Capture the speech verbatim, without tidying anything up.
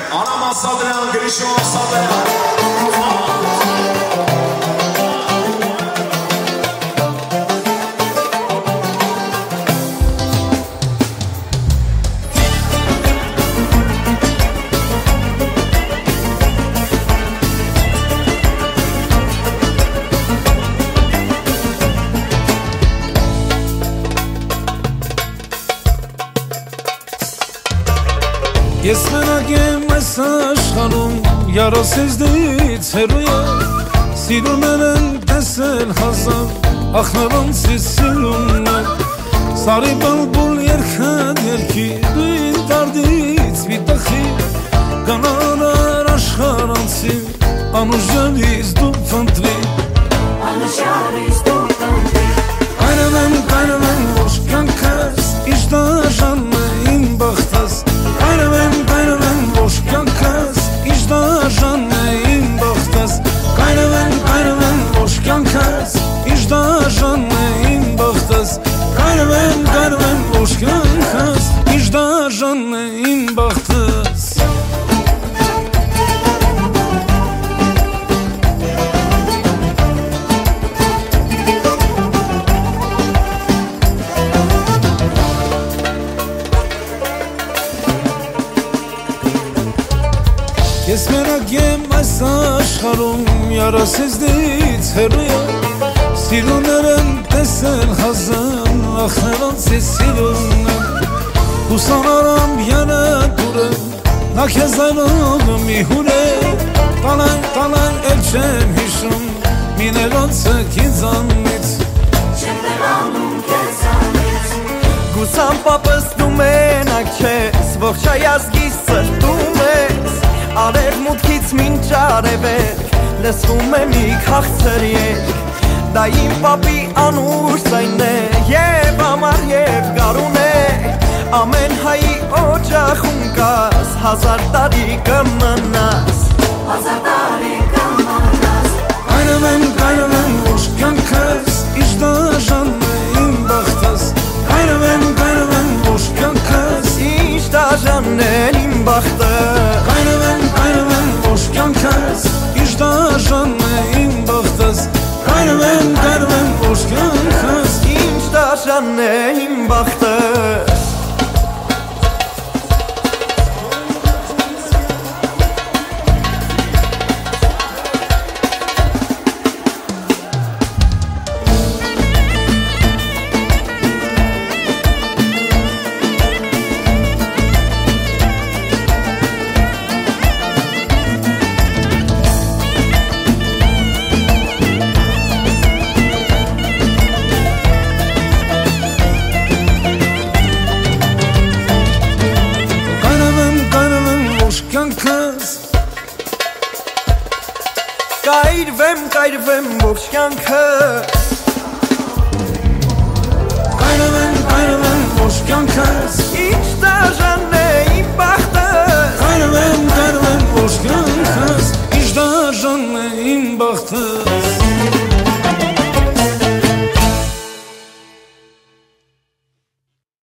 Anam Asadriyan, Grişo Asadriyan. Ես մենակ եմ այս աշխարհում յարասեզդից հեռու Սիրուներ են տեսել հազար ախնարանցից սիրունն է Սարի բալբուլ երկան երկի դու իմ դարդից մի տխի Կանարար աշխարանցի անուժարից դու փնտրի Անուժարից դու փնտրի Կայրեմ եմ, կայրեմ եմ ոչ կյանքս Իշ դաժանն է իմ բախտս Կայրեմ եմ, կայրեմ եմ ոչ կյանքս Իշ դաժանն է իմ բախտս Կայրեմ եմ, կայրեմ եմ ոչ կյանքս Իշ դաժանն է իմ բախտս Կայրեմ եմ, կայրեմ եմ ոչ կյանքս Իշ դաժանն է իմ բախտս Ես մենակ եմ այս աշխարհում յարասեզդից հեռու Սիրուներ են տեսել հազար ախնարանցից սիրունն է Հուսանարամ յարատուր է նա քեզ այլով մի հուր է Տալան, տալան էլ չեմ հիշում մի ներոնցը քիզանից Չեմ ներանում քեզանից Գուսան պապս դու մենակ չես ողջ հայազգիս սրտում ես Արև մուտքից մինչ արևեք լսվում է մի քաղցր երգ Դա իմ պապի անուշ ձայնն է և ամառ և գարուն է Ամեն հայի օջախում կաս հազար տարի կմնաս Հազար տարի կմնաս Կայրեմ եմ, կայրեմ եմ ոչ կյանքս Իշ դաժանն է իմ բախտս Կայրեմ եմ, կայրեմ եմ ոչ կյանքս Իշ դաժանն է իմ բախտս Կայրեմ եմ, կայրեմ եմ ոչ կյանքս Իշ դաժանն է իմ բախտս Կայրեմ եմ, կայրեմ եմ ոչ կյանքս Ինչ դաժանն է իմ բախտս Կայրվեմ, կայրվեմ ողջ կյանքս Կայրեմ եմ, կայրեմ եմ ոչ կյանքս Ինչ դաժանն է իմ բախտս Կայրեմ եմ, կայրեմ եմ ոչ կյանքս Ինչ դաժանն է իմ բախտս